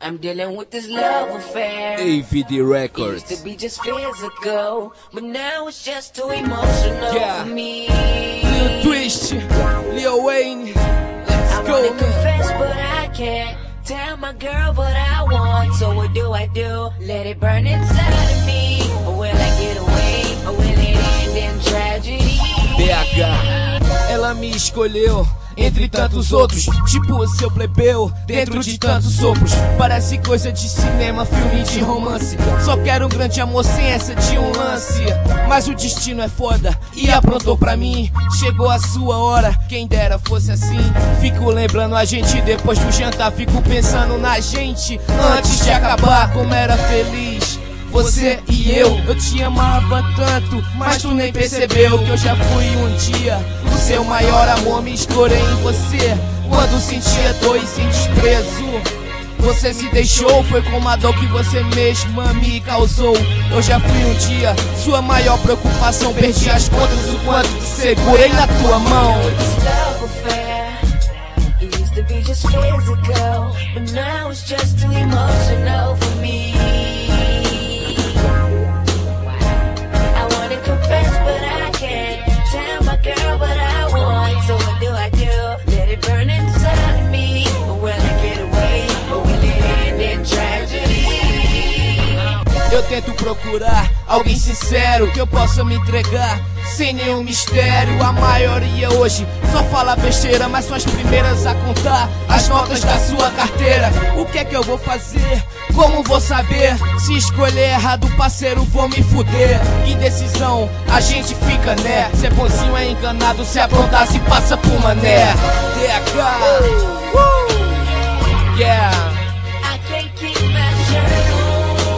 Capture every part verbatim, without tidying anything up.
I'm dealing with this love affair. A V D Records. It used to be just physical, but now it's just too emotional yeah. for me. Lil Twist, Lil Wayne, let's I go. wanna confess, but I can't tell my girl what I want. So what do I do? Let it burn inside of me, or will I get away? Or will it end in tragedy? B H, ela me escolheu entre tantos outros, tipo seu plebeu, dentro de tantos sopros. Parece coisa de cinema, filme de romance. Só quero um grande amor sem essa de um lance. Mas o destino é foda e aprontou pra mim. Chegou a sua hora, quem dera fosse assim. Fico lembrando a gente depois do jantar, fico pensando na gente antes de acabar, como era feliz. Você e eu, eu te amava tanto, mas tu nem percebeu que eu já fui um dia o seu maior amor, me escorei em você quando sentia dor e sem desprezo. Você se deixou, foi com uma dor que você mesma me causou. Eu já fui um dia sua maior preocupação, perdi as contas do quanto te segurei na tua mão. Eu tento procurar alguém sincero que eu possa me entregar sem nenhum mistério. A maioria hoje só fala besteira, mas são as primeiras a contar as notas da sua carteira. O que é que eu vou fazer? Como vou saber? Se escolher errado, parceiro, vou me fuder. Que decisão a gente fica, né? Se é bonzinho é enganado, se aprontar se passa por mané. D H, uh, yeah. I can't keep my shirt on.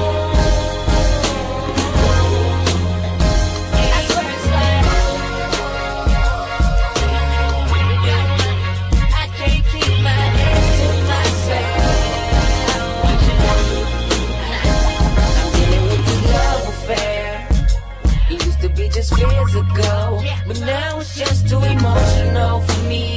Physical, but now it's just too emotional for me.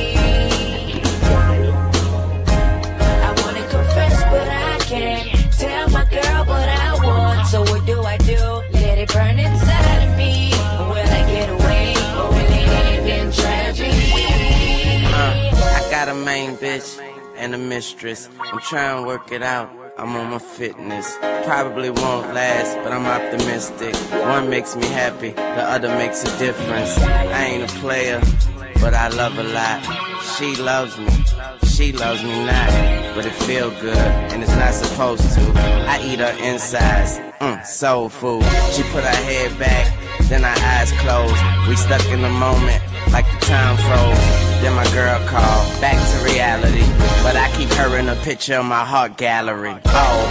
I wanna confess, but I can't tell my girl what I want. So what do I do? Let it burn inside of me, or will I get away, or will it end in tragedy? Uh, I got a main bitch and a mistress. I'm trying to work it out. I'm on my fitness. Probably won't last, but I'm optimistic. One makes me happy, the other makes a difference. I ain't a player, but I love a lot. She loves me, she loves me not. But it feel good, and it's not supposed to. I eat her insides, mm, soul food. She put her head back, then her eyes closed. We stuck in the moment, like the time froze. Then my girl called, back to reality. But I keep her in a picture of my heart gallery. Oh,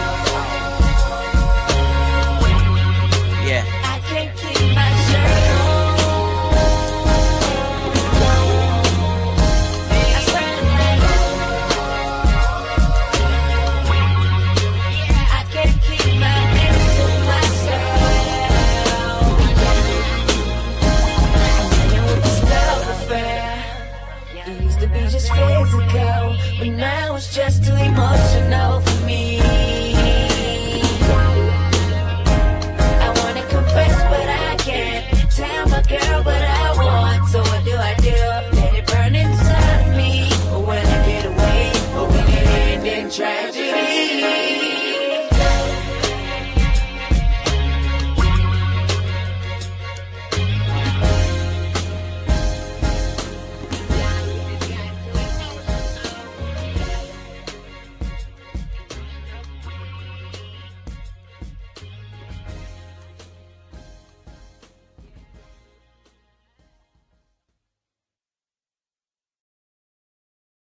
yeah. I can't keep my shirt on. I swear that I can't keep my hands to myself. I'm dealing with this love affair. It used to be just physical, but now it's just too emotional.